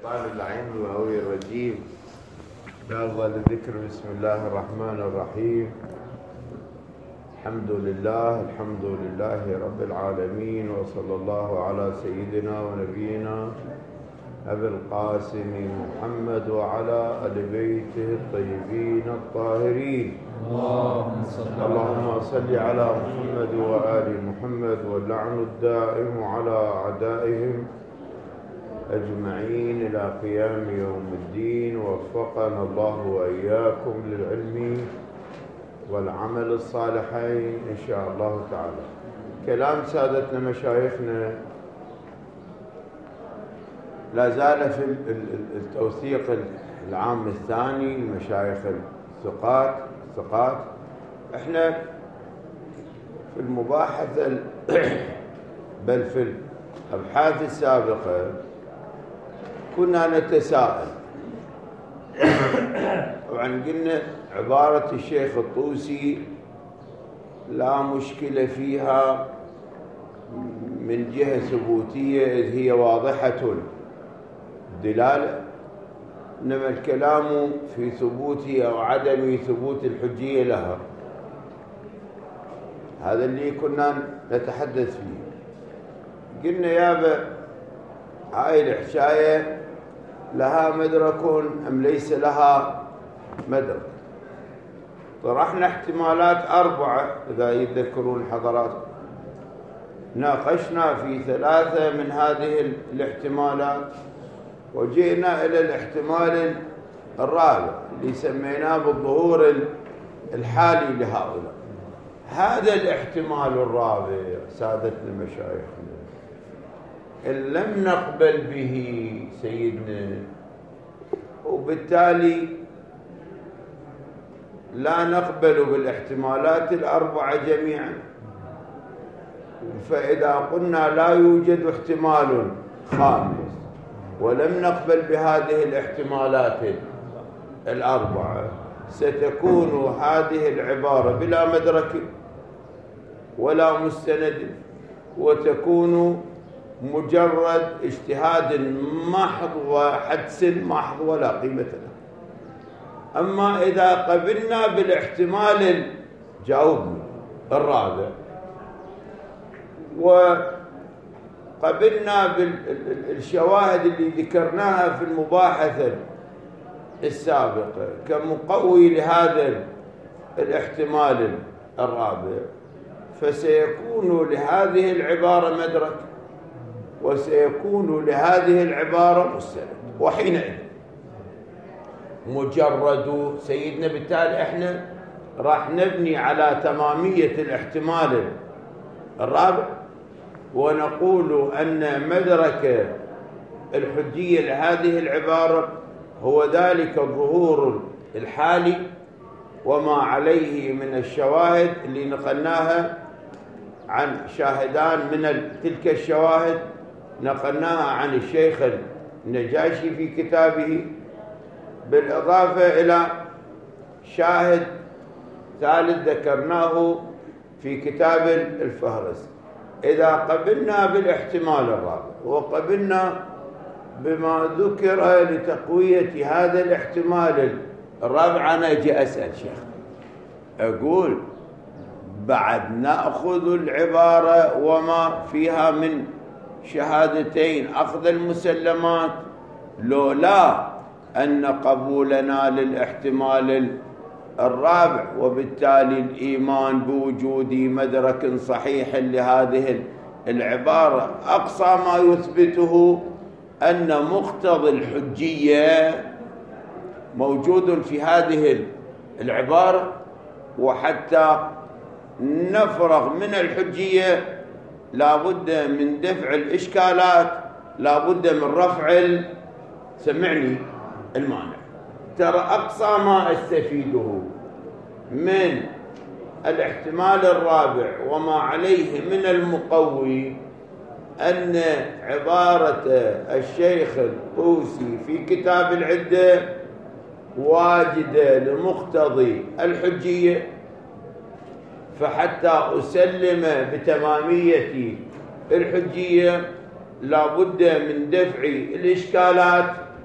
الشيطان اللعين الغوي الرجيم. بأفضل الذكر بسم الله الرحمن الرحيم. الحمد لله رب العالمين، وصلى الله على سيدنا ونبينا أبي القاسم محمد وعلى آل بيته الطيبين الطاهرين. اللهم صل على محمد وآل محمد، واللعن الدائم على أعدائهم أجمعين إلى قيام يوم الدين. وفقنا الله وإياكم للعلم والعمل الصالحين إن شاء الله تعالى. كلام سادتنا مشايخنا لا زال في التوثيق العام الثاني، المشايخ الثقات. احنا في المباحثة بل في الأبحاث السابقة كنا نتساءل. طبعا قلنا عبارة الشيخ الطوسي لا مشكلة فيها من جهة ثبوتية، إذ هي واضحة الدلالة، إنما الكلام في ثبوت أو عدم ثبوت الحجية لها. هذا اللي كنا نتحدث فيه. قلنا يابا هاي الحكاية لها مدرك أم ليس لها مدرك؟ طرحنا احتمالات 4 إذا يتذكرون حضرات، ناقشنا في 3 من هذه الاحتمالات، وجئنا إلى الاحتمال الرابع اللي سميناه بالظهور الحالي لهؤلاء. هذا الاحتمال الرابع سادتنا مشايخنا إن لم نقبل به سيدنا، وبالتالي لا نقبل بالاحتمالات 4 جميعا، فإذا قلنا لا يوجد احتمال خامس ولم نقبل بهذه الاحتمالات 4 ستكون هذه العبارة بلا مدرك ولا مستند، وتكون مجرد اجتهاد محض وحدس محض ولا قيمة له. أما إذا قبلنا بالاحتمال جاوبني الرابع، وقبلنا بالشواهد اللي ذكرناها في المباحثة السابقة كمقوي لهذا الاحتمال الرابع، فسيكون لهذه العبارة مدرك وسيكون لهذه العبارة مستند. وحينئذ مجرد سيدنا، بالتالي احنا راح نبني على تمامية الاحتمال الرابع ونقول أن مدرك الحجية لهذه العبارة هو ذلك الظهور الحالي وما عليه من الشواهد اللي نقلناها عن شاهدان من تلك الشواهد، نقلناها عن الشيخ النجاشي في كتابه، بالإضافة إلى شاهد ثالث ذكرناه في كتاب الفهرس. إذا قبلنا بالاحتمال الرابع وقبلنا بما ذكر لتقوية هذا الاحتمال الرابع، أنا أجي أسأل شيخ أقول بعد نأخذ العبارة وما فيها من شهادتين أخذ المسلمات، لولا أن قبولنا للاحتمال الرابع وبالتالي الإيمان بوجود مدرك صحيح لهذه العبارة أقصى ما يثبته أن مقتضى الحجية موجود في هذه العبارة، وحتى نفرغ من الحجية لابد من دفع الإشكالات، لابد من رفع سمعني المانع. ترى أقصى ما أستفيده من الاحتمال الرابع وما عليه من المقوي أن عبارة الشيخ الطوسي في كتاب العدة واجدة لمقتضي الحجية، فحتى أسلم بتمامية الحجية لابد من دفع الإشكالات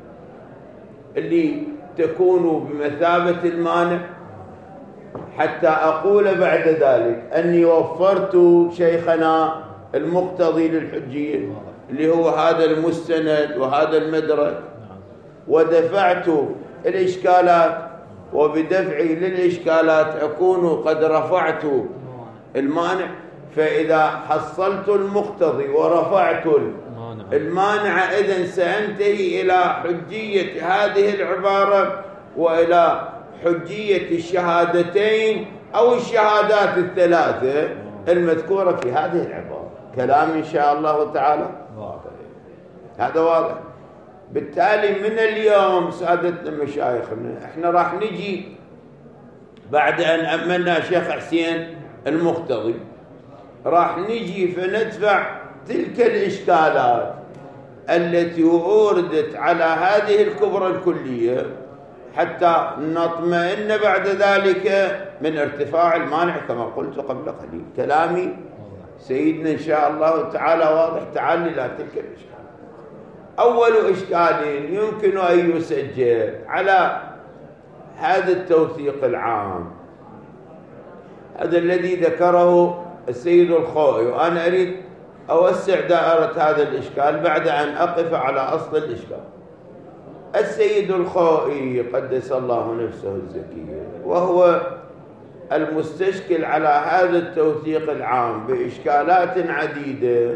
اللي تكون بمثابة المانع، حتى أقول بعد ذلك أني وفرت شيخنا المقتضي للحجية اللي هو هذا المستند وهذا المدرك، ودفعت الإشكالات، وبدفعي للإشكالات أكون قد رفعت المانع. فإذا حصلت المقتضي ورفعت المانع إذن سأنتهي إلى حجية هذه العبارة وإلى حجية الشهادتين أو الشهادات الثلاثة المذكورة في هذه العبارة. كلام إن شاء الله تعالى هذا واضح. بالتالي من اليوم سادتنا مشايخنا احنا راح نجي بعد أن أمنا شيخ حسين المقتضي، راح نجي فندفع تلك الإشكالات التي أوردت على هذه الكبرى الكلية حتى نطمئن بعد ذلك من ارتفاع المانع كما قلت قبل قليل. كلامي سيدنا إن شاء الله تعالى واضح. تعال إلى تلك الإشكال. أول إشكال يمكن أن يسجل على هذا التوثيق العام، هذا الذي ذكره السيد الخوئي، وأنا أريد أوسع دائرة هذا الإشكال بعد أن أقف على أصل الإشكال. السيد الخوئي قدس الله نفسه الزكية وهو المستشكل على هذا التوثيق العام بإشكالات عديدة،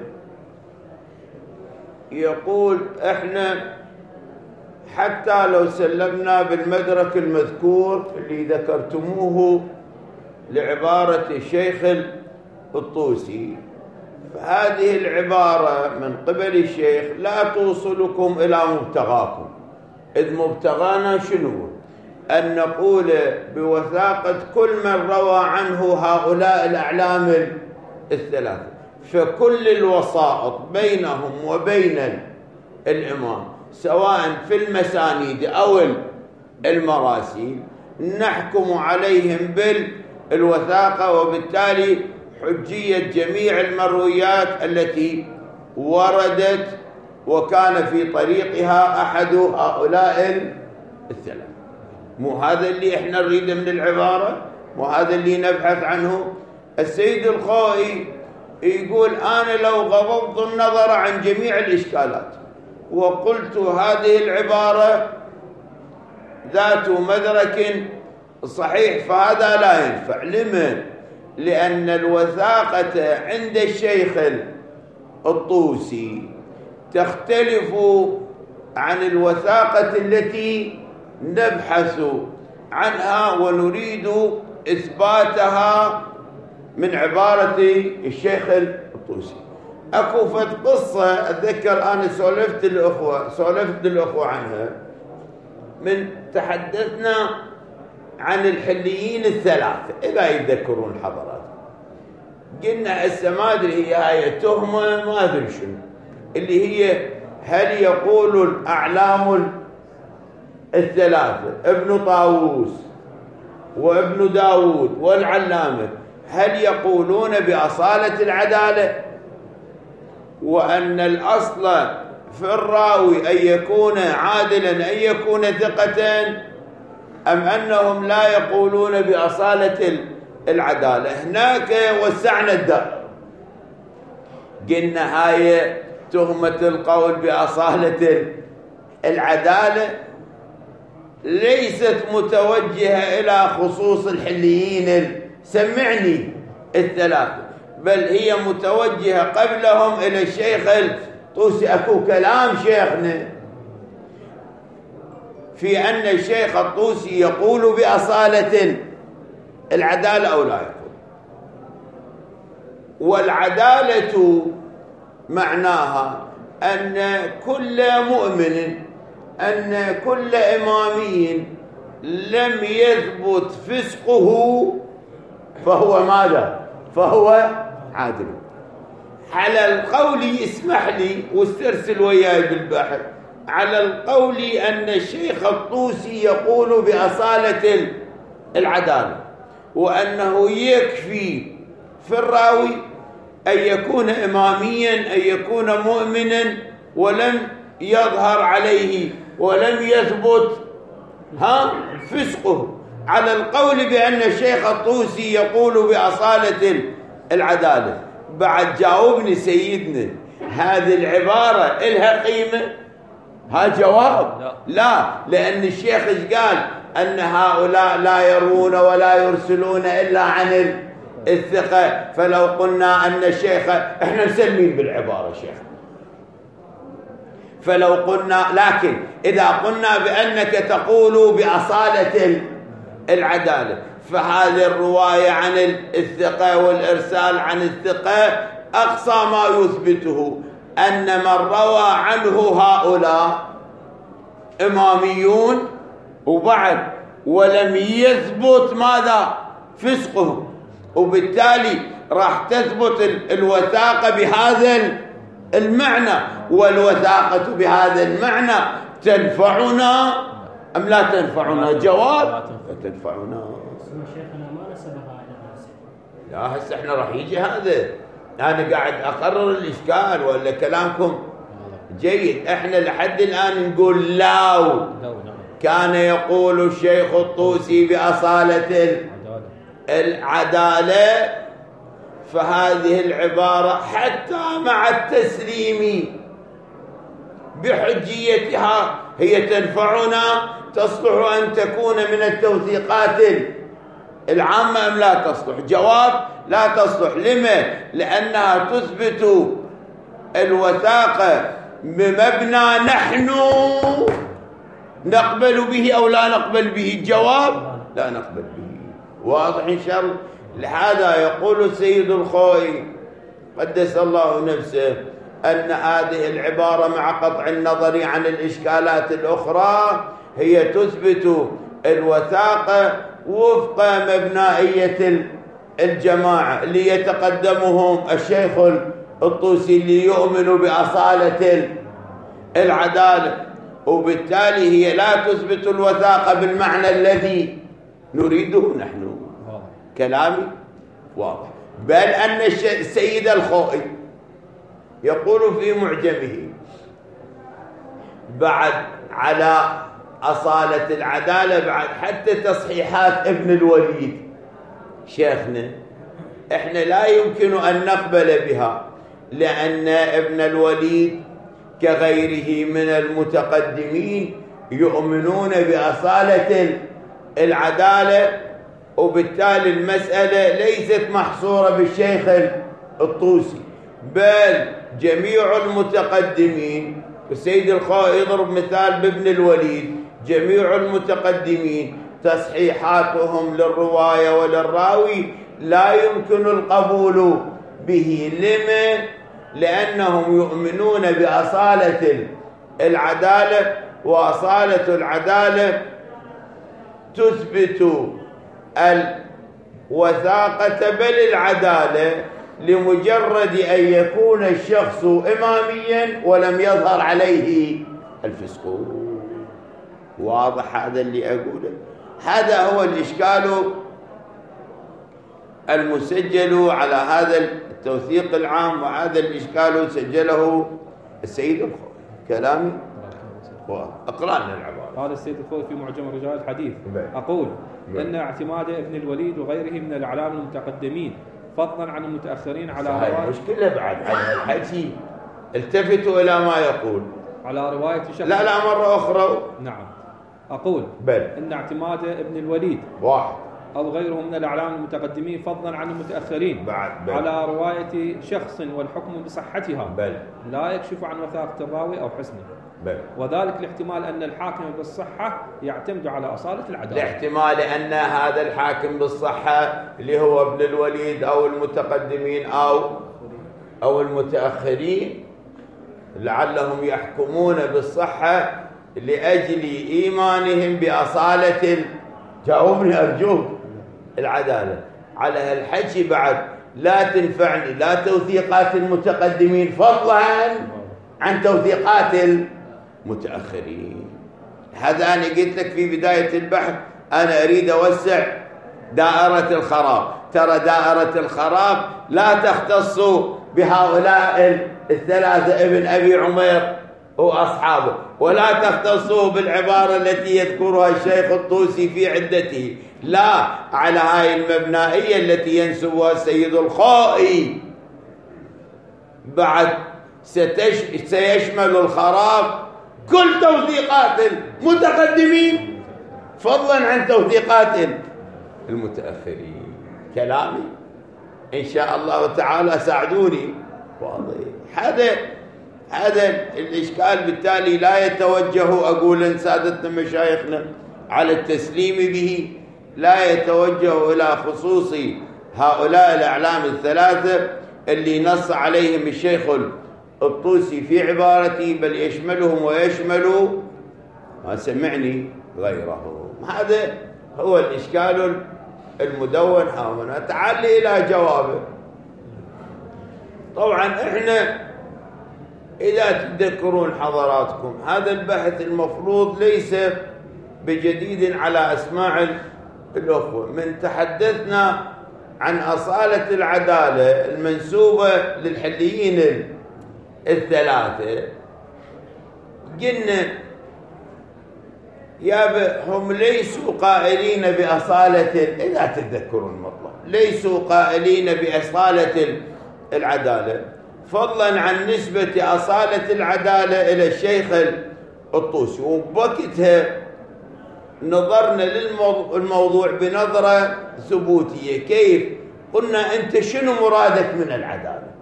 يقول احنا حتى لو سلمنا بالمدرك المذكور اللي ذكرتموه لعبارة الشيخ الطوسي، فهذه العبارة من قبل الشيخ لا توصلكم إلى مبتغاكم، إذ مبتغانا شنو؟ أن نقول بوثاقة كل من روى عنه هؤلاء الأعلام الثلاثة، فكل الوسائط بينهم وبين الإمام سواء في المسانيد أو المراسيل نحكم عليهم بالوثاقة، وبالتالي حجية جميع المرويات التي وردت وكان في طريقها أحد هؤلاء الثلاثة. مو هذا اللي احنا نريده من العبارة؟ مو هذا اللي نبحث عنه؟ السيد الخوئي يقول أنا لو غضضت النظر عن جميع الإشكالات وقلت هذه العبارة ذات مدرك صحيح فهذا لا ينفع. لمن؟ لأن الوثاقة عند الشيخ الطوسي تختلف عن الوثاقة التي نبحث عنها ونريد إثباتها من عبارة الشيخ الطوسي. أكو فد قصة أتذكر أنا سولفت للأخوة عنها، من تحدثنا عن الحليين الثلاثة إذا يتذكرون حضرات، قلنا هسه ما أدري هي تهمة ما أدري شنو اللي هي هل يقول الأعلام الثلاثة ابن طاووس وابن داود والعلامة هل يقولون بأصالة العدالة وأن الأصل في الراوي أن يكون عادلا أن يكون ثقة، أم أنهم لا يقولون بأصالة العدالة؟ هناك وسعنا الدار، قلنا هاي تهمة القول بأصالة العدالة ليست متوجهة إلى خصوص الحليين سمعني الثلاثة، بل هي متوجهة قبلهم إلى الشيخ الطوسي. أكو كلام شيخنا في أن الشيخ الطوسي يقول بأصالة العدالة أو لا يقول. والعدالة معناها أن كل مؤمن، أن كل إمامي لم يثبت فسقه فهو ماذا؟ فهو عادل. على القول اسمح لي واسترسل وياي بالبحث، على القول أن الشيخ الطوسي يقول بأصالة العدالة وأنه يكفي في الراوي أن يكون إماميا أن يكون مؤمنا ولم يظهر عليه ولم يثبت فسقه، على القول بأن الشيخ الطوسي يقول بأصالة العدالة. بعد جاوبني سيدنا، هذه العبارة إلها قيمة؟ ها جواب لا، لأن الشيخ قال أن هؤلاء لا يروون ولا يرسلون إلا عن الثقة. فلو قلنا أن الشيخ، احنا مسلمين بالعبارة شيخ، فلو قلنا، لكن إذا قلنا بأنك تقول بأصالة العدالة، فهذه الرواية عن الثقة والإرسال عن الثقة أقصى ما يثبته أن من روى عنه هؤلاء إماميون وبعد ولم يثبت ماذا؟ فسقه، وبالتالي راح تثبت الوثاقة بهذا المعنى، والوثاقة بهذا المعنى تنفعنا أم لا تنفعنا؟ جواب لا تنفعنا. شيخنا ما نسبها إلى الناس. لا هسه احنا راح يجي هذا، أنا قاعد أقرر الإشكال ولا كلامكم جيد. احنا لحد الآن نقول لاو كان يقول الشيخ الطوسي بأصالة العدالة، فهذه العبارة حتى مع التسليم بحجيتها هي تنفعنا، تصلح أن تكون من التوثيقات العامة أم لا تصلح؟ جواب لا تصلح. لما؟ لأنها تثبت الوثاقة بمبنى نحن نقبل به أو لا نقبل به. الجواب لا نقبل به. واضح إن شاء الله. لهذا يقول السيد الخوئي قدس الله نفسه أن هذه العبارة مع قطع النظر عن الإشكالات الأخرى هي تثبت الوثاقة وفق مبنائية الجماعة اللي يتقدمهم الشيخ الطوسي اللي يؤمن بأصالة العدالة، وبالتالي هي لا تثبت الوثاقة بالمعنى الذي نريده نحن. كلامي واضح. بل أن السيد الخوئي يقول في معجمه بعد على أصالة العدالة، بعد حتى تصحيحات ابن الوليد شيخنا احنا لا يمكن أن نقبل بها، لأن ابن الوليد كغيره من المتقدمين يؤمنون بأصالة العدالة، وبالتالي المسألة ليست محصورة بالشيخ الطوسي، بل جميع المتقدمين. السيد الخوئي يضرب مثال بابن الوليد، جميع المتقدمين تصحيحاتهم للرواية وللراوي لا يمكن القبول به. لما؟ لأنهم يؤمنون بأصالة العدالة، وأصالة العدالة تثبت الوثاقة بل العدالة لمجرد أن يكون الشخص إماميا ولم يظهر عليه الفسق. واضح هذا اللي أقوله؟ هذا هو الإشكال المسجل على هذا التوثيق العام، وهذا الإشكال سجله السيد الخوئي. كلامي اقرأ لنا العبارة. هذا السيد الخوئي في معجم رجال الحديث أقول أن اعتماد ابن الوليد وغيره من الأعلام المتقدمين فضلا عن المتأخرين على رواية مشكلة بعد على الحكي. التفتوا إلى ما يقول على رواية شخص. لا مرة أخرى. نعم أقول بل أن اعتماد ابن الوليد واحد أو غيره من الأعلام المتقدمين فضلا عن المتأخرين بل على رواية شخص والحكم بصحتها بل لا يكشف عن وثاقة الراوي أو حسنه، بل وذلك لاحتمال أن الحاكم بالصحة يعتمد على أصالة العدالة. لاحتمال أن هذا الحاكم بالصحة اللي هو ابن الوليد أو المتقدمين أو المتأخرين لعلهم يحكمون بالصحة لأجل إيمانهم بأصالة جاوبني أرجوك العدالة. على هالحكي بعد لا تنفعني لا توثيقات المتقدمين فضلا عن توثيقات المتأخرين. هذا أنا قلت لك في بداية البحث، أنا أريد أوسع دائرة الخراب. ترى دائرة الخراب لا تختص بهؤلاء الثلاثة ابن أبي عمير وأصحابه، ولا تختصوه بالعبارة التي يذكرها الشيخ الطوسي في عدته، لا على هاي المبنائية التي ينسبها السيد الخوئي. بعد سيشمل الخراب كل توثيقات المتقدمين فضلا عن توثيقات المتأخرين. كلامي إن شاء الله تعالى ساعدوني واضح. هذا الإشكال بالتالي لا يتوجه، أقول إن سادتنا مشايخنا على التسليم به، لا يتوجه إلى خصوص هؤلاء الأعلام الثلاثة اللي نص عليهم الشيخ الطوسي في عبارته، بل يشملهم ويشمل ما سمعني غيره. هذا هو الإشكال المدون هنا. تعال إلى جوابه. طبعا إحنا إذا تذكرون حضراتكم هذا البحث المفروض ليس بجديد على أسماع الأخوة. من تحدثنا عن أصالة العدالة المنسوبة للحليين الثلاثة، قلنا هم ليسوا قائلين بأصالة، إذا تتذكرون المطلب، ليسوا قائلين بأصالة العدالة، فضلا عن نسبة أصالة العدالة إلى الشيخ الطوسي. وبوقتها نظرنا للموضوع بنظرة ثبوتية. كيف؟ قلنا أنت شنو مرادك من العدالة؟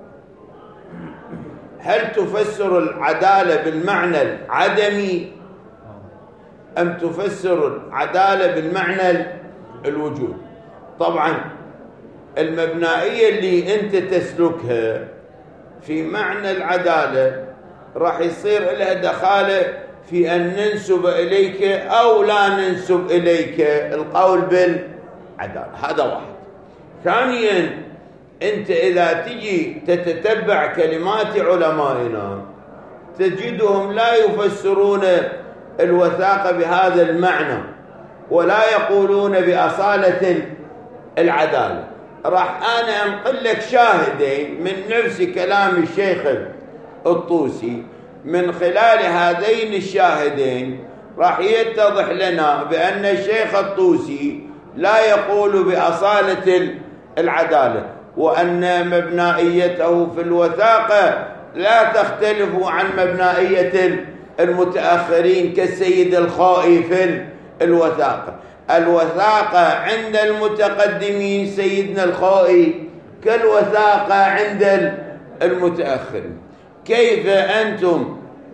هل تفسر العدالة بالمعنى العدمي أم تفسر العدالة بالمعنى الوجود؟ طبعا المبنائية اللي أنت تسلكها في معنى العدالة راح يصير لها دخالة في أن ننسب إليك أو لا ننسب إليك القول بالعدالة. هذا واحد. ثانيا، أنت إذا تجي تتتبع كلمات علمائنا تجدهم لا يفسرون الوثاقة بهذا المعنى ولا يقولون بأصالة العدالة. راح أنا أنقل لك شاهدين من نفس كلام الشيخ الطوسي. من خلال هذين الشاهدين راح يتضح لنا بأن الشيخ الطوسي لا يقول بأصالة العدالة، وأن مبنائيته في الوثاقة لا تختلف عن مبنائية المتأخرين كالسيد الخوئي في الوثاقة. الوثاقة عند المتقدمين سيدنا الخوئي كالوثاقة عند المتأخرين. كيف أنتم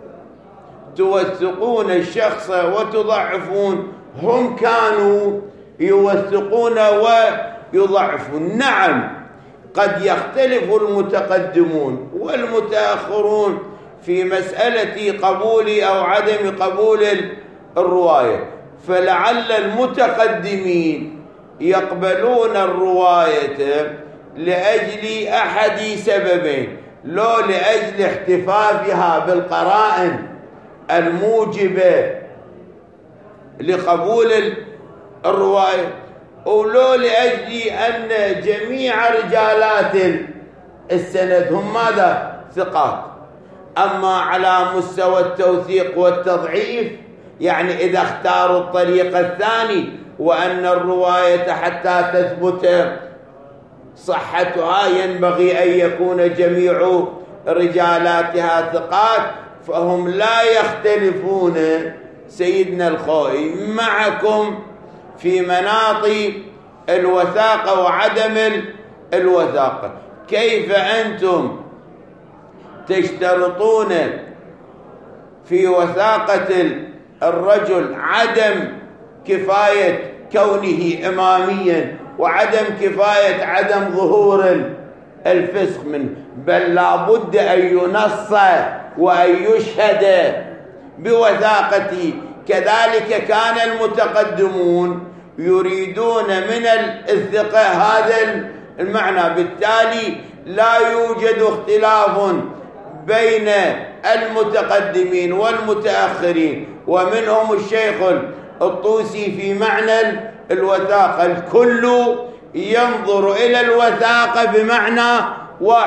توثقون الشخص وتضعفون؟ هم كانوا يوثقون ويضعفون. نعم، قد يختلف المتقدمون والمتأخرون في مسألة قبول أو عدم قبول الرواية، فلعل المتقدمين يقبلون الرواية لأجل أحد سببين: لو لأجل احتفافها بالقرائن الموجبة لقبول الرواية، ولو لأجل أن جميع رجالات السند هم ماذا؟ ثقات. أما على مستوى التوثيق والتضعيف، يعني إذا اختاروا الطريق الثاني وأن الرواية حتى تثبت صحتها ينبغي أن يكون جميع رجالاتها ثقات، فهم لا يختلفون سيدنا الخوئي معكم في مناط الوثاقة وعدم الوثاقة. كيف أنتم تشترطون في وثاقة الرجل عدم كفاية كونه إماميا وعدم كفاية عدم ظهور الفسق منه، بل لابد أن ينص وأن يشهد بوثاقته؟ كذلك كان المتقدمون يريدون من الثقة هذا المعنى. بالتالي لا يوجد اختلاف بين المتقدمين والمتأخرين، ومنهم الشيخ الطوسي في معنى الوثاقة. الكل ينظر إلى الوثاقة بمعنى واحد.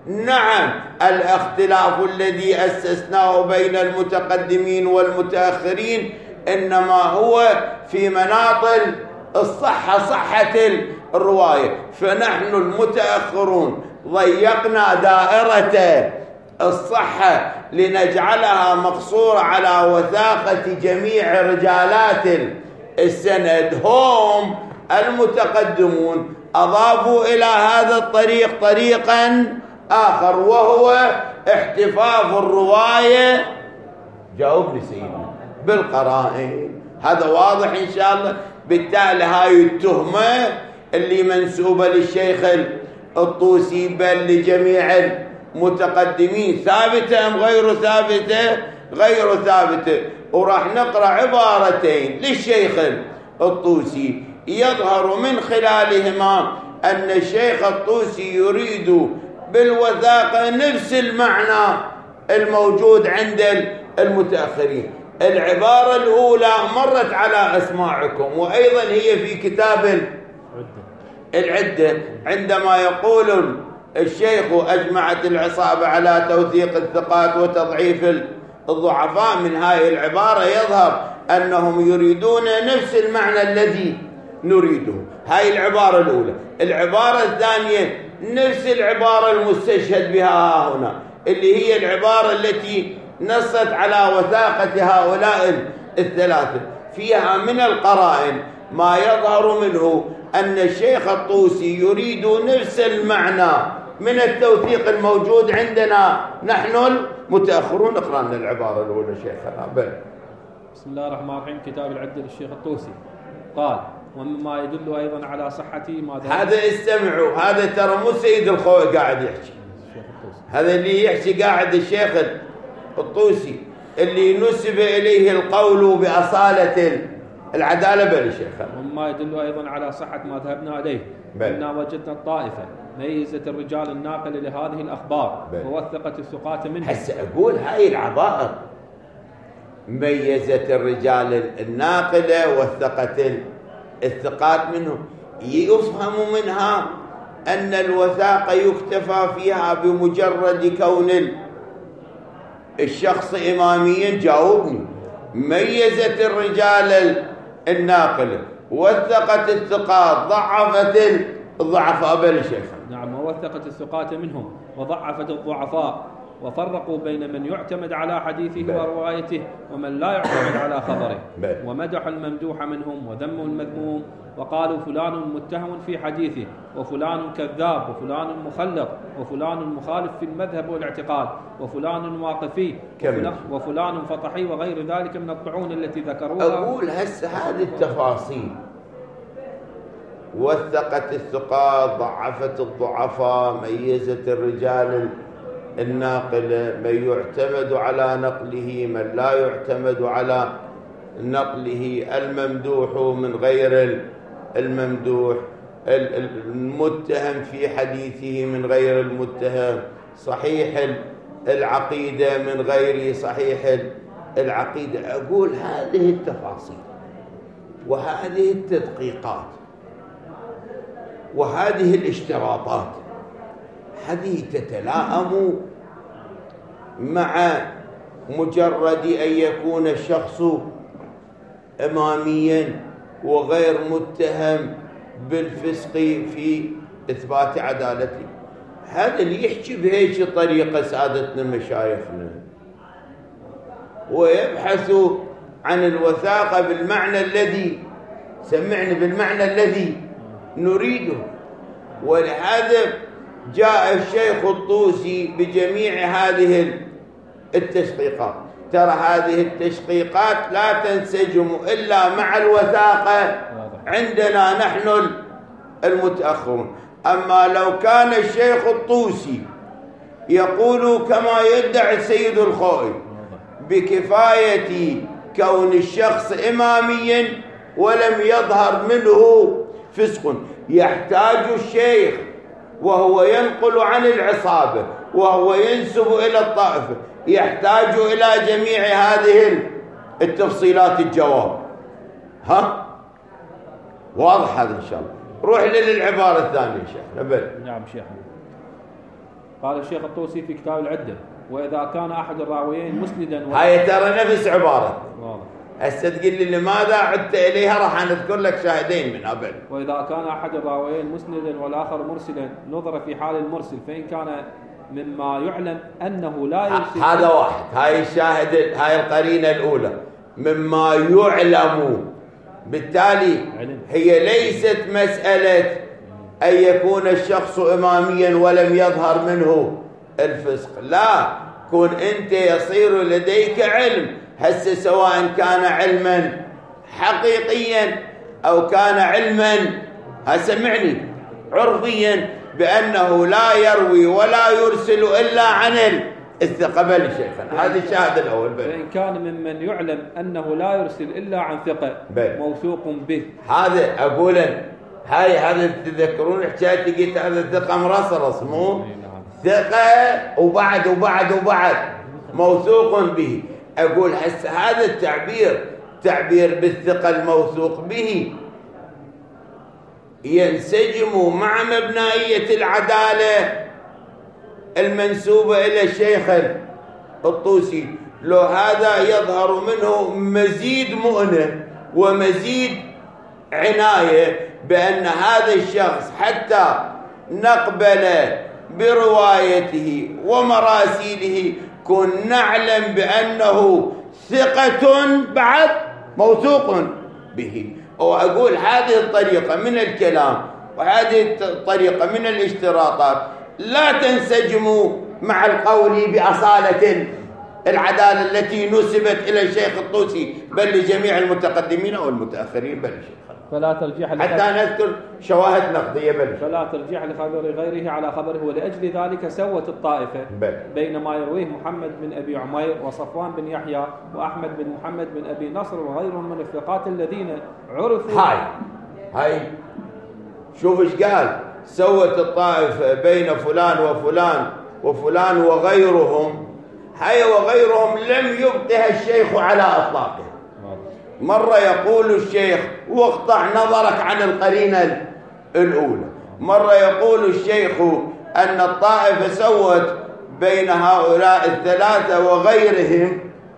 نعم الاختلاف الذي أسسناه بين المتقدمين والمتأخرين إنما هو في مناط الصحة، صحة الرواية. فنحن المتأخرون ضيقنا دائرة الصحة لنجعلها مقصورة على وثاقة جميع رجالات السند. هم المتقدمون أضافوا إلى هذا الطريق طريقا آخر وهو احتفاظ الرواية، جاوبني سيدنا، بالقرائن. هذا واضح إن شاء الله. بالتالي هاي التهمة اللي منسوبة للشيخ الطوسي بل لجميع المتقدمين ثابتة أم غير ثابتة؟ غير ثابتة. وراح نقرأ عبارتين للشيخ الطوسي يظهر من خلالهما أن الشيخ الطوسي يريد بالوثاقة نفس المعنى الموجود عند المتأخرين. العبارة الأولى مرت على أسماعكم وأيضا هي في كتاب العدة، عندما يقول الشيخ أجمعت العصابة على توثيق الثقات وتضعيف الضعفاء. من هاي العبارة يظهر أنهم يريدون نفس المعنى الذي نريده. هاي العبارة الأولى. العبارة الثانية نفس العبارة المستشهد بها هنا، اللي هي العبارة التي نصت على وثاقة هؤلاء الثلاثة. فيها من القرائن ما يظهر منه أن الشيخ الطوسي يريد نفس المعنى من التوثيق الموجود عندنا نحن المتأخرون. اقرأ لنا العبارة الأولى شيخنا. بسم الله الرحمن الرحيم. كتاب العدة للشيخ الطوسي قال: ومما يدل أيضا على صحة ما هذا استمعوا، هذا ترى مو سيد الخوي قاعد يحكي، هذا اللي يحكي قاعد الشيخ الطوسي اللي نسب إليه القول بأصالة العدالة. بل شيخ. ومما يدل أيضا على صحة ما ذهبنا إليه أننا وجدنا الطائفة ميزت الرجال الناقلة لهذه الأخبار ووثقت الثقات منهم. هسه أقول هاي العبائر ميزت الرجال الناقلة ووثقت الثقات منهم، يفهم منها أن الوثاقة يكتفى فيها بمجرد كون الشخص إماميا. جاوبني. ميزت الرجال الناقلة ووثقت الثقات ضعفت الضعفاء. بل شيخ. نعم، ووثقت الثقات منهم وضعفت الضعفاء، وفرقوا بين من يعتمد على حديثه وروايته ومن لا يعتمد على خبره، ومدحوا الممدوح منهم وذموا المذموم، وقالوا فلان متهم في حديثه، وفلان كذاب، وفلان مخلط، وفلان مخالف في المذهب والاعتقاد، وفلان واقفي، وفلان فطحي، وغير ذلك من الطعون التي ذكروها. أقول هسه هذه التفاصيل، وثقت الثقات، ضعفت الضعفاء، ميزت الرجال الناقلة، من يعتمد على نقله، من لا يعتمد على نقله، الممدوح من غير الممدوح، المتهم في حديثه من غير المتهم، صحيح العقيدة من غير صحيح العقيدة. أقول هذه التفاصيل وهذه التدقيقات وهذه الاشتراطات هذه تتلائم مع مجرد أن يكون الشخص إماميا وغير متهم بالفسق في إثبات عدالته. هذا اللي يحكي بهيك طريقة سادتنا مشايخنا ويبحث عن الوثاقة بالمعنى الذي سمعني بالمعنى الذي نريده. ولهذا جاء الشيخ الطوسي بجميع هذه التشقيقات. ترى هذه التشقيقات لا تنسجم إلا مع الوثاقة عندنا نحن المتأخرون. أما لو كان الشيخ الطوسي يقول كما يدعي السيد الخوئي بكفاية كون الشخص إماميا ولم يظهر منه فسق، يحتاج الشيخ وهو ينقل عن العصابة وهو ينسب إلى الطائفة يحتاج إلى جميع هذه التفصيلات. الجواب ها واضح هذا إن شاء الله. روح للعبارة الثانية شيخنا. نعم شيخنا. قال الشيخ الطوسي في كتاب العدة: وإذا كان أحد الراويين مسندا هاي ترى نفس عبارة. واضح. هسه تقول لي لماذا عدت إليها؟ راح نذكر لك شاهدين من قبل. وإذا كان أحد الراويين مسندا والآخر مرسلا نظر في حال المرسل، فإن كان مما يعلم أنه لا يرسل. هذا واحد، هاي الشاهد، هاي القرينة الأولى مما يعلم. بالتالي هي ليست مسألة أن يكون الشخص إماميا ولم يظهر منه الفسق، لا، كون أنت يصير لديك علم، هسه سواء كان علما حقيقيا أو كان علما سمعني عرفيا بأنه لا يروي ولا يرسل إلا عن الثقة. بل شيخنا هذا الشاهد الأول. فإن كان ممن يعلم أنه لا يرسل إلا عن ثقة موثوق به. هذا أقول هذا تذكرون حكايتي قلت هذا الثقة مرصرص، مو ثقة وبعد موثوق به. أقول هذا تعبير بالثقة الموثوق به ينسجم مع مبنائية العدالة المنسوبة إلى الشيخ الطوسي. لو هذا يظهر منه مزيد مؤنة ومزيد عناية بأن هذا الشخص حتى نقبل بروايته ومراسيله كن نعلم بأنه ثقة بعد موثوق به. وأقول هذه الطريقة من الكلام وهذه الطريقة من الاشتراطات لا تنسجم مع القول بأصالة العدالة التي نسبت إلى الشيخ الطوسي بل لجميع المتقدمين والمتأخرين. بل فلا ترجيح حتى نذكر شواهد نقدية. بل فلا ترجيح لخبر غيره على خبره، ولأجل ذلك سوت الطائفة بين ما يرويه محمد بن أبي عمير وصفوان بن يحيى وأحمد بن محمد بن أبي نصر وغيرهم من الثقات الذين عرفوا. هاي شوف ايش قال: سوت الطائفة بين فلان وفلان وفلان وغيرهم. هاي وغيرهم لم يبقها الشيخ على أطلاقه. مرة يقول الشيخ واقطع نظرك عن القرينة الأولى، مرة يقول الشيخ أن الطائفة سوت بين هؤلاء الثلاثة وغيرهم،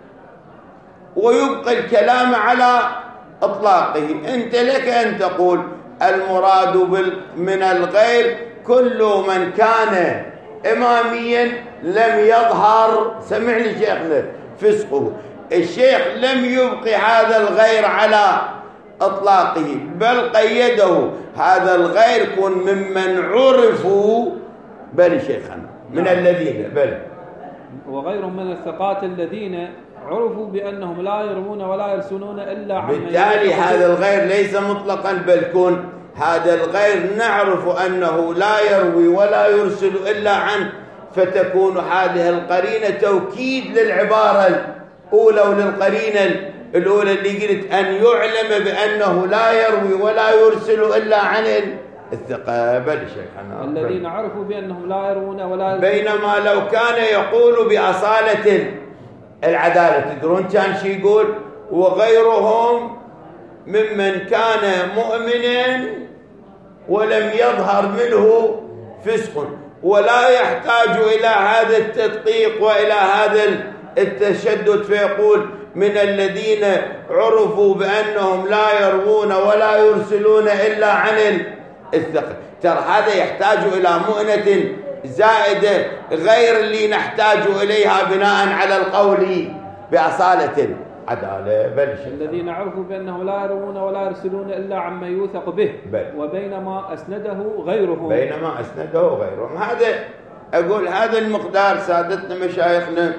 ويبقى الكلام على إطلاقه. أنت لك أن تقول المراد من الغير كل من كان إماميا لم يظهر، سمعني شيخنا، فسقه. الشيخ لم يبقي هذا الغير على إطلاقه بل قيده. هذا الغير كن ممن عرفوا. بل شيخنا من الذين وغيرهم من الثقات الذين عرفوا بأنهم لا يروون ولا يرسلون إلا عن. بالتالي هذا الغير ليس مطلقا بل كن هذا الغير نعرف أنه لا يروي ولا يرسل إلا عنه، فتكون هذه القرينة توكيد للعبارة الأولى وللقرينة الأولى اللي قلت أن يعلم بأنه لا يروي ولا يرسل إلا عن الثقة. بل شيخنا الذين عرفوا بأنهم لا يروون ولا يرسلون. بينما لو كان يقول بأصالة العدالة، تدرون كان شي يقول: وغيرهم ممن كان مؤمنا ولم يظهر منه فسق، ولا يحتاج إلى هذا التدقيق وإلى هذا التشدد، فيقول: من الذين عرفوا بأنهم لا يروون ولا يرسلون إلا عن الثقة. ترى هذا يحتاج إلى مؤنة زائدة غير اللي نحتاج إليها بناء على القول بأصالة عدالة. بل الذين عرفوا بأنهم لا يروون ولا يرسلون إلا عما يوثق به. وبينما أسنده غيرهم. هذا أقول هذا المقدار سادتنا مشايخنا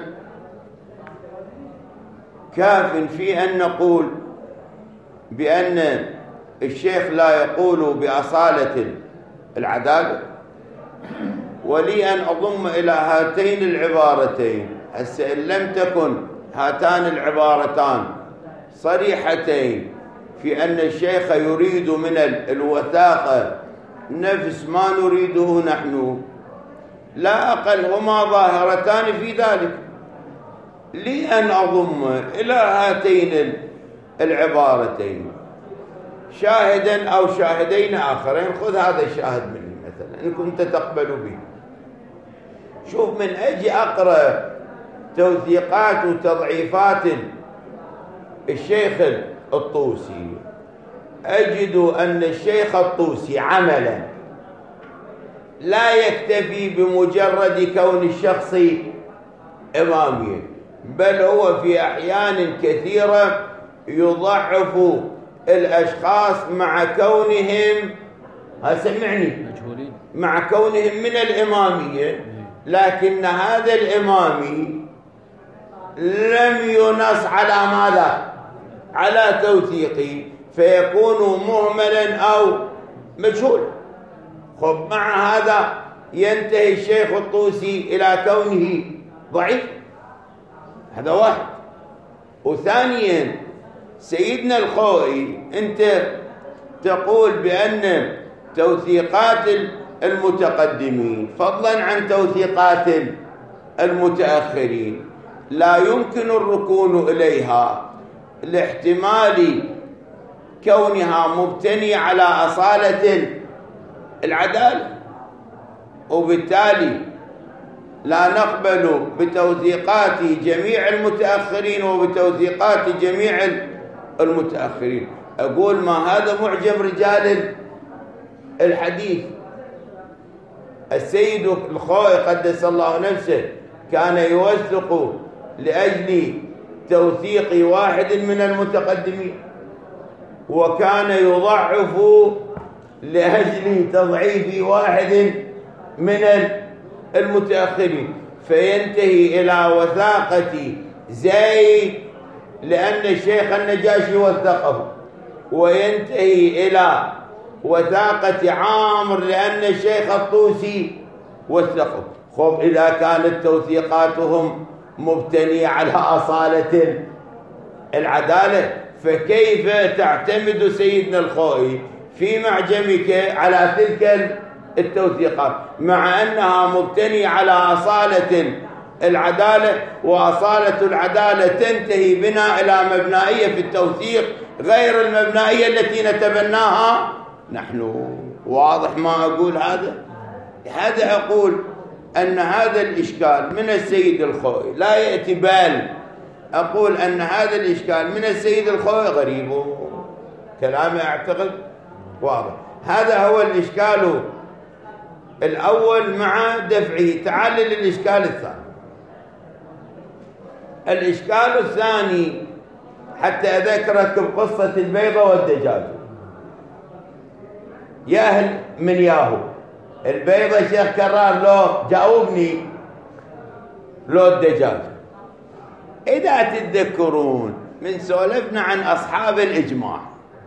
كاف في أن نقول بأن الشيخ لا يقول بأصالة العدالة. ولي أن أضم إلى هاتين العبارتين، هسه إن لم تكن هاتان العبارتان صريحتين في أن الشيخ يريد من الوثاقة نفس ما نريده نحن، لا أقل هما ظاهرتان في ذلك، لأن أضم إلى هاتين العبارتين شاهدا أو شاهدين آخرين. خذ هذا الشاهد مني مثلا إن كنت تقبل به. شوف من أجي أقرأ توثيقات وتضعيفات الشيخ الطوسي أجد أن الشيخ الطوسي عملا لا يكتفي بمجرد كون الشخص إماميا، بل هو في أحيان كثيرة يضعف الأشخاص مع كونهم مع كونهم من الإمامية، لكن هذا الإمامي لم ينص على ماذا؟ على توثيقه، فيكون مهملا أو مجهول. خب مع هذا ينتهي الشيخ الطوسي إلى كونه ضعيف، هذا واحد. وثانيا سيدنا الخوئي أنت تقول بأن توثيقات المتقدمين فضلا عن توثيقات المتأخرين لا يمكن الركون إليها لاحتمال كونها مبتنية على أصالة العدالة، وبالتالي لا نقبل بتوثيقات جميع المتأخرين وبتوثيقات جميع المتأخرين. أقول ما هذا معجم رجال الحديث. السيد الخوئي قدس الله نفسه كان يوثق لأجل توثيق واحد من المتقدمين، وكان يضعف لأجل تضعيف واحد من المتأخرين، فينتهي إلى وثاقة زيد لأن الشيخ النجاشي وثقه، وينتهي إلى وثاقة عامر لأن الشيخ الطوسي وثقه. خب إذا كانت توثيقاتهم مبتنية على أصالة العدالة، فكيف تعتمد سيدنا الخوئي في معجمك على تلك التوثيقات مع أنها مبتنية على أصالة العدالة، وأصالة العدالة تنتهي بنا إلى مبنائية في التوثيق غير المبنائية التي نتبناها نحن؟ واضح ما أقول هذا أقول أن هذا الإشكال من السيد الخوئي لا يأتي بال، أقول أن هذا الإشكال من السيد الخوئي غريب، كلامي أعتقد واضح. هذا هو الإشكال الأول مع دفعه. تعال للإشكال الثاني. الإشكال الثاني حتى أذكرك بقصة البيضة والدجاج. يا أهل من ياهو البيضة شيخ كرار لو جاوبني لو الدجاج. إذا تتذكرون من سولفنا عن أصحاب الإجماع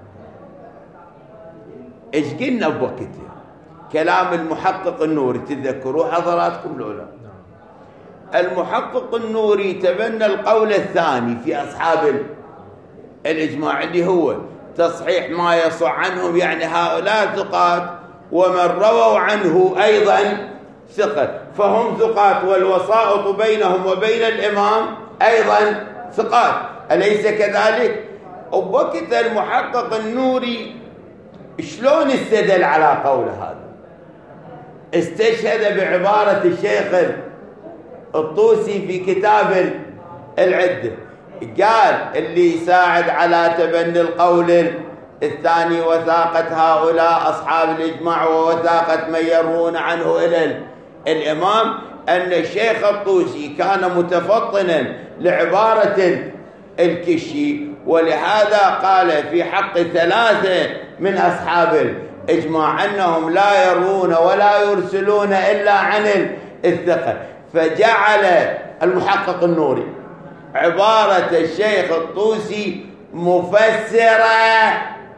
إيش قلنا بوقته؟ كلام المحقق النوري تتذكروه حضراتكم لولا؟ المحقق النوري تبنى القول الثاني في أصحاب الإجماع اللي هو تصحيح ما يصح عنهم، يعني هؤلاء ثقات ومن رووا عنه أيضا ثقة، فهم ثقات والوسائط بينهم وبين الإمام أيضا ثقات، أليس كذلك؟ وبوقت المحقق النوري شلون استدل على قول هذا؟ استشهد بعبارة الشيخ الطوسي في كتاب العدة، قال اللي يساعد على تبني القول الثاني وثاقة هؤلاء أصحاب الإجماع ووثاقة من يروون عنه إلى الإمام أن الشيخ الطوسي كان متفطنا لعبارة الكشي، ولهذا قال في حق 3 من أصحاب الإجماع أنهم لا يروون ولا يرسلون إلا عن الثقة، فجعل المحقق النوري عبارة الشيخ الطوسي مفسرة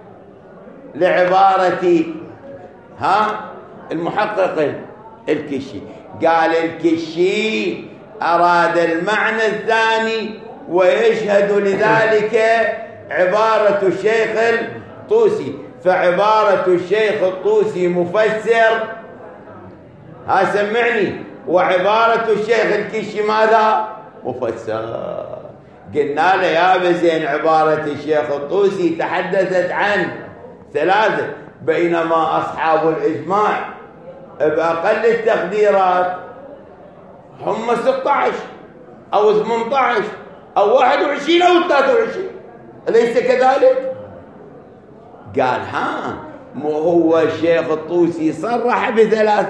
لعبارة المحقق الكشي. قال الكشي أراد المعنى الثاني ويشهد لذلك عبارة الشيخ الطوسي، فعبارة الشيخ الطوسي مفسر سمعني، وعبارة الشيخ الكشي ماذا؟ مفسر. قلنا له يا بزين عبارة الشيخ الطوسي تحدثت عن 3 بينما أصحاب الإجماع بأقل التقديرات هم 16 أو 18 أو 21 أو 23، أليس كذلك؟ قال ها، مو هو الشيخ الطوسي صرح ب3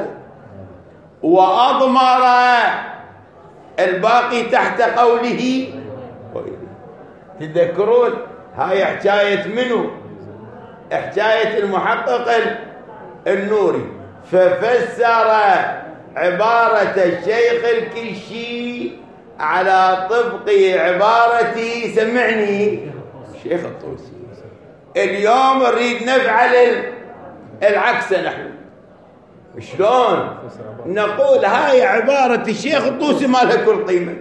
وأضمر الباقي تحت قوله. تذكرون هاي حكاية منه؟ حكاية المحقق النوري، ففسر عبارة الشيخ الكشي على طبق عبارة سمعني الشيخ الطوسي. اليوم نريد نفعل العكس نحن. شلون نقول هاي عبارة الشيخ الطوسي ما لها كل قيمة؟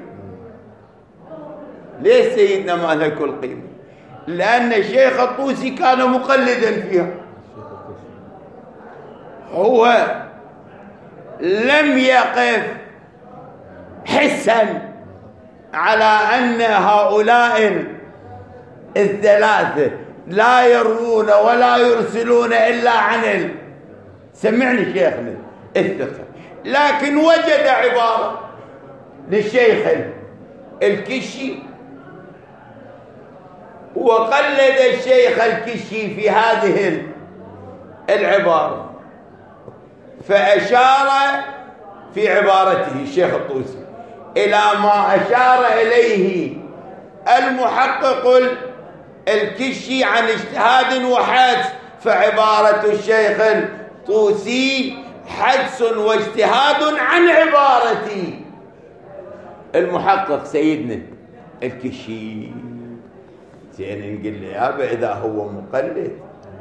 ليش سيدنا ما لها كل قيمة؟ لأن الشيخ الطوسي كان مقلدا فيها، هو لم يقف حسا على أن هؤلاء ال3 لا يروون ولا يرسلون إلا عن سمعني شيخنا الثقة، لكن وجد عبارة للشيخ الكشي وقلد الشيخ الكشي في هذه العبارة، فأشار في عبارته الشيخ الطوسي إلى ما أشار إليه المحقق الكشي عن اجتهاد وحدس، فعبارة الشيخ الطوسي حدس واجتهاد عن عبارة المحقق سيدنا الكشي. زين نقول له يابا إذا هو مقلد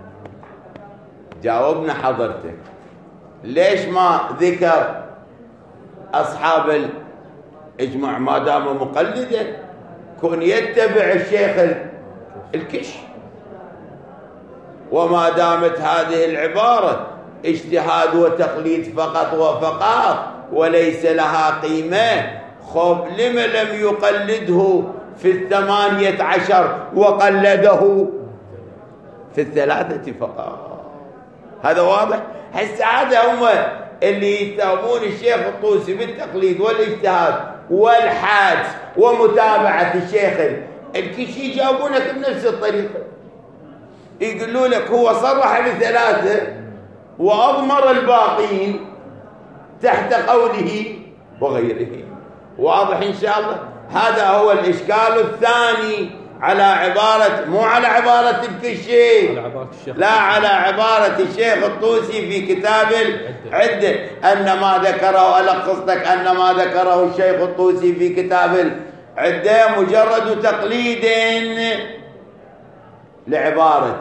جاوبنا حضرتك، ليش ما ذكر أصحاب الإجماع ما دام مقلدا؟ كون يتبع الشيخ الكشي، وما دامت هذه العبارة اجتهاد وتقليد فقط وفقط وليس لها قيمة، خب لما لم يقلده في 18 وقلده في 3 فقط؟ هذا واضح. هسه هذا هم اللي يتهمون الشيخ الطوسي بالتقليد والاجتهاد والحادث ومتابعة الشيخ الكشي، جاوبونك بنفس الطريقة، يقولوا لك هو صرح ب3 وأضمر الباقين تحت قوله وغيره. واضح إن شاء الله؟ هذا هو الإشكال الثاني على عبارة، مو على عبارة الكشي، لا على عبارة الشيخ الطوسي في كتاب العدة، أن ما ذكره ألخصتك أن ما ذكره الشيخ الطوسي في كتاب العدة مجرد تقليد لعبارة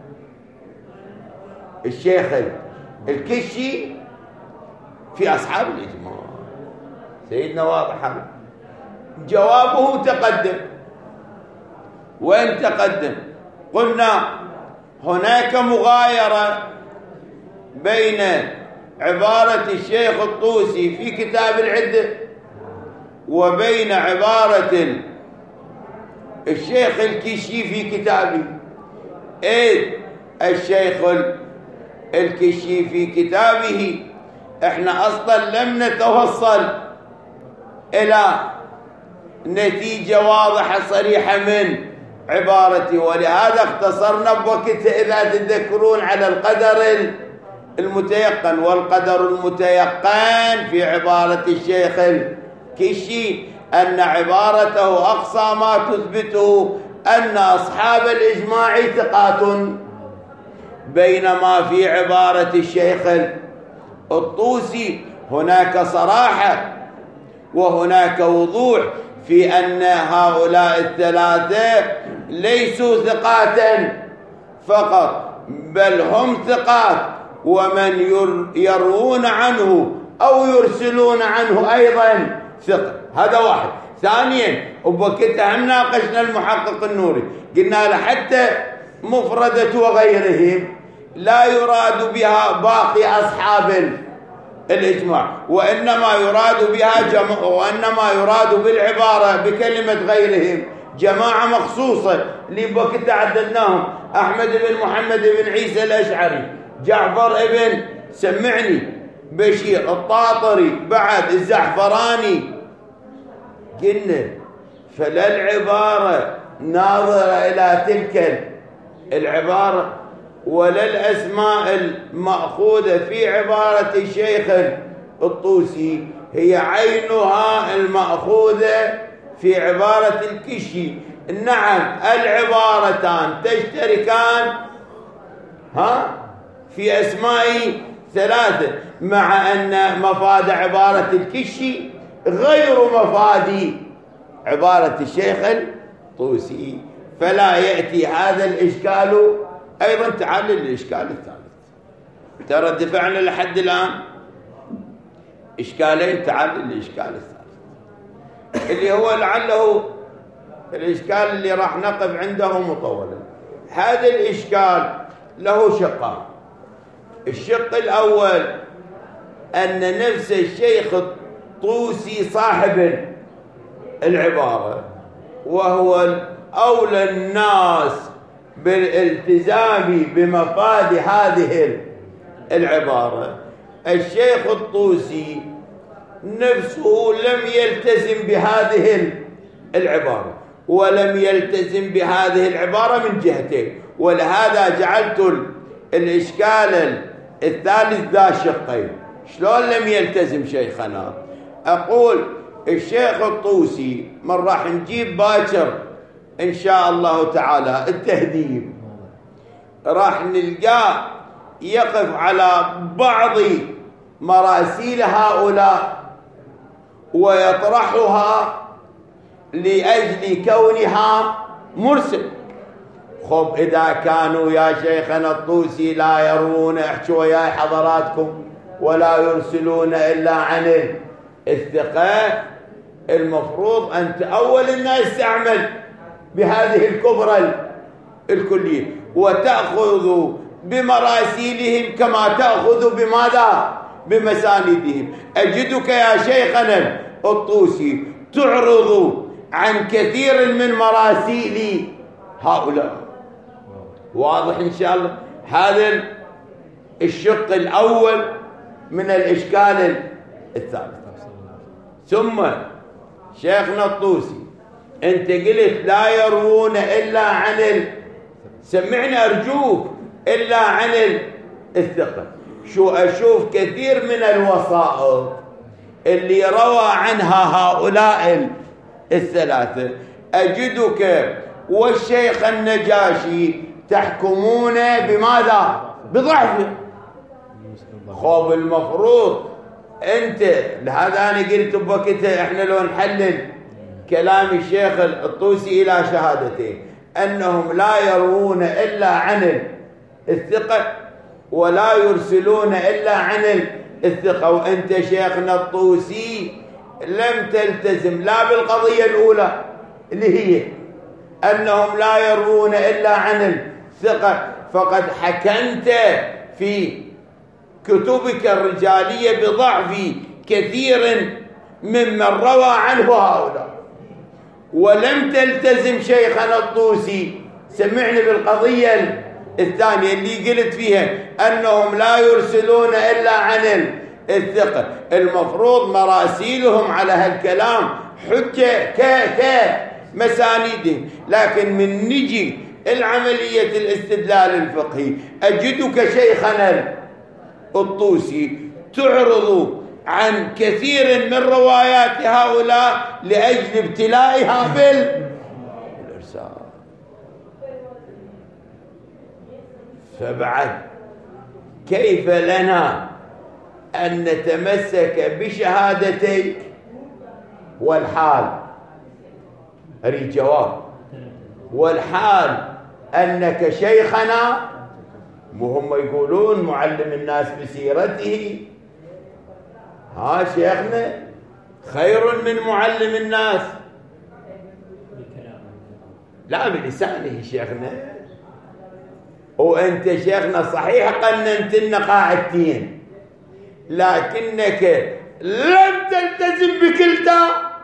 الشيخ الكشي في أصحاب الإجماع. سيدنا واضح. جوابه تقدم. وين تقدم؟ قلنا هناك مغايرة بين عبارة الشيخ الطوسي في كتاب العدة وبين عبارة الشيخ الكشي في كتابه. إذ الشيخ الكشي في كتابه احنا اصلا لم نتوصل الى نتيجة واضحة صريحة من عبارته، ولهذا اختصرنا بوقتها إذا تذكرون على القدر المتيقن. والقدر المتيقن في عبارة الشيخ الكشي أن عبارته أقصى ما تثبته أن أصحاب الإجماع ثقات، بينما في عبارة الشيخ الطوسي هناك صراحة وهناك وضوح في أن هؤلاء ال3 ليسوا ثقات فقط، بل هم ثقات، ومن يروون عنه أو يرسلون عنه أيضا ثقة. هذا واحد. ثانيا وبوقتها هم ناقشنا المحقق النوري، قلنا له حتى مفردة وغيرهم لا يراد بها باقي أصحاب الإجماع، وإنما يراد بها وإنما يراد بالعبارة بكلمة غيرهم جماعة مخصوصة اللي بوقتها عددناهم: أحمد بن محمد بن عيسى الأشعري، جعفر بن سمعني بشير الطاطري، بعد الزعفراني قلنا فلا العبارة ناظرة إلى تلك العبارة ولا الأسماء المأخوذة في عبارة الشيخ الطوسي هي عينها المأخوذة في عبارة الكشي. نعم العبارتان تشتركان في أسماء ثلاثة، مع أن مفاد عبارة الكشي غير مفاد عبارة الشيخ الطوسي، فلا يأتي هذا الإشكال أيضا. تعال للإشكال الثالث، ترى دفعنا لحد الآن إشكالين، تعال للإشكال الثالث اللي هو لعله الإشكال اللي راح نقف عنده مطولا. هذا الإشكال له شقان. الشق الأول أن نفس الشيخ الطوسي صاحب العبارة وهو أولى الناس بالالتزام بمفاد هذه العبارة. الشيخ الطوسي نفسه لم يلتزم بهذه العبارة ولم يلتزم بهذه العبارة من جهتين، ولهذا جعلت الإشكال الثالث ذا شقين. شلون لم يلتزم شيخنا؟ أقول الشيخ الطوسي من راح نجيب باكر إن شاء الله تعالى التهذيب راح نلقاه يقف على بعض مراسيل هؤلاء ويطرحها لأجل كونها مرسل. خب إذا كانوا يا شيخنا الطوسي لا يرون، احكوا وياي حضراتكم، ولا يرسلون إلا عن الثقة، المفروض أنت أول الناس تعمل بهذه الكبرى الكلية وتأخذ بمراسيلهم كما تأخذ بماذا؟ بمساندهم. أجدك يا شيخنا الطوسي تعرض عن كثير من مراسيل هؤلاء. واضح إن شاء الله؟ هذا الشق الأول من الإشكال الثالث. ثم شيخنا الطوسي أنت قلت لا يروون إلا عن سمعني أرجوك إلا عن الثقة. شو أشوف كثير من الوسائط اللي روى عنها هؤلاء الثلاثة أجدك والشيخ النجاشي تحكمون بماذا؟ بضعفه. خب المفروض أنت، لهذا أنا قلت بوقتها إحنا لو نحلل كلام الشيخ الطوسي إلى شهادتين أنهم لا يروون إلا عن الثقة ولا يرسلون إلا عن الثقة، وأنت شيخنا الطوسي لم تلتزم لا بالقضية الأولى اللي هي أنهم لا يروون إلا عن الثقة، فقد حكمت في كتبك الرجالية بضعف كثير ممن روى عنه هؤلاء، ولم تلتزم شيخنا الطوسي سمعني بالقضية الثانية اللي قلت فيها أنهم لا يرسلون إلا عن الثقة. المفروض مراسيلهم على هالكلام حجة كمسانيدهم، لكن من نجي العملية الاستدلال الفقهي أجدك شيخنا الطوسي تعرض عن كثير من روايات هؤلاء لأجل ابتلائها بالإرسال. فبعد كيف لنا أن نتمسك بشهادتيك والحال أريد جواب، والحال أنك شيخنا، وهم يقولون معلم الناس بسيرته، ها شيخنا خير من معلم الناس لا بلسانه شيخنا. وأنت شيخنا صحيح قننت لنا قاعدتين لكنك لم تلتزم بكلتا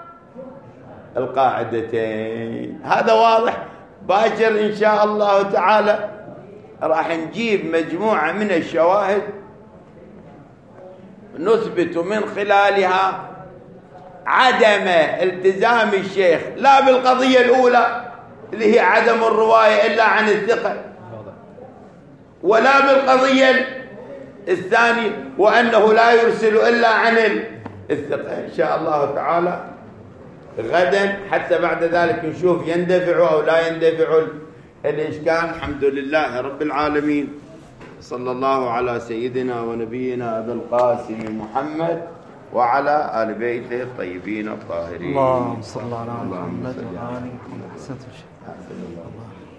القاعدتين. هذا واضح. باكر إن شاء الله تعالى راح نجيب مجموعة من الشواهد نثبت من خلالها عدم التزام الشيخ لا بالقضية الأولى اللي هي عدم الرواية إلا عن الثقة، ولا بالقضية الثانية وأنه لا يرسل إلا عن الثقة. إن شاء الله تعالى غدا حتى بعد ذلك نشوف يندفع أو لا يندفع الإشكال. الحمد لله رب العالمين، صلى الله على سيدنا ونبينا أبي القاسم محمد وعلى آل بيته الطيبين الطاهرين. اللهم صل على محمد وعلى آله وصحبه وسلم.